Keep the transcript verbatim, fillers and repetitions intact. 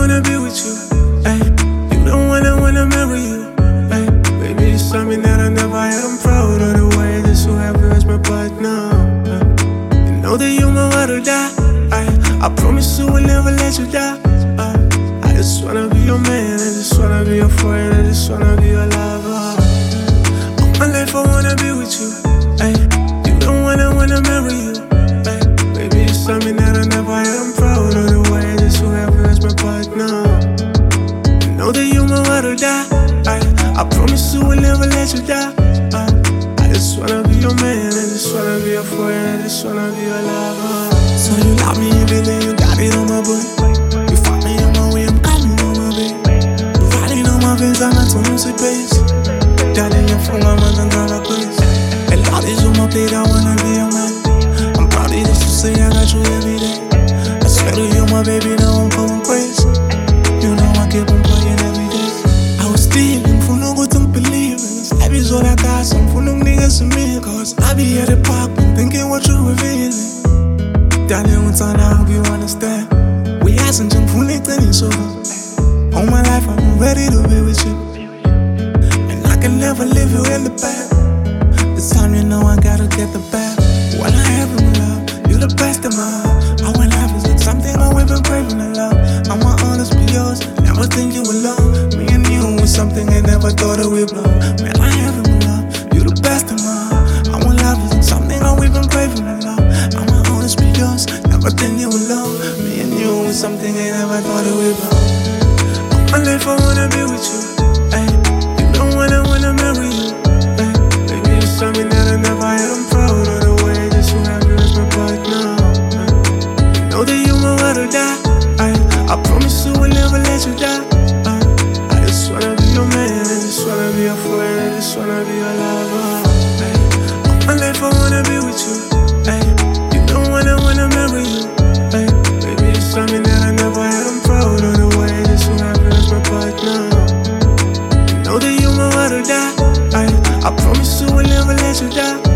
wanna be with you. Ay, you the one I wanna marry you. Ay, baby, it's something that I never had. I'm proud of the way that you have you as my partner. Ay, you know that you my ride or die. Ay, I promise you will never let you die. Ay, I just wanna be your man, I just wanna be your friend, I just wanna be your lover. All my life I wanna be with you. Ay, you the one I wanna marry you. Ay, baby, it's something that I never had. I'm proud of the way that you have you as my partner. You know that you my ride or die. Ay, I promise you will never let you die. Ay, I just wanna be your man, I just wanna be your friend, I just wanna be your lover. So you love me everything, you got it on my boy. You fuck me on my way, I'm coming on my way. You riding on my veins, I'm not on music base. Darling, you're from my mother, girl, I place. A lot is on my plate, I wanna be your man. I'm proud of this, you say I got you every day. I swear to you, my baby, now I'm going crazy. You know I keep on playing every day. I was stealing from no good to believe in. Life is all I got, some from them niggas to me. Cause I be at the park, thinking what you revealing. Darling, one time I hope you understand. We had some junk from Nick so all my life I'm ready to be with you. And I can never leave you in the back. This time you know I gotta get the bag. When I have in love, you the best in my heart. I want life is like something I've been craving to love. I want honest be yours, never think you alone. Me and you was something I never thought it would blow. Man, I have in love, you the best in my heart. I want life is like something I've been craving to love. I want honest be yours, never think you alone. Me and you was something I never thought it would blow. All my life I wanna be with you. Ay, you the one I wanna marry you. Ay, baby, it's something that I never had. I'm proud of the way that you have you as my partner. Ay, you know that you my ride or die. Ay, I promise you will never let you die. Ay, I just wanna be your man, I just wanna be your friend, I just wanna be your lover. Ay, all my life I wanna be with you. Ay, you the one I wanna marry you. Ay, baby, it's something that I never had. I'm proud of the way that you have you as my partner. You know that you my ride or die. Ay, I promise you will never let you die.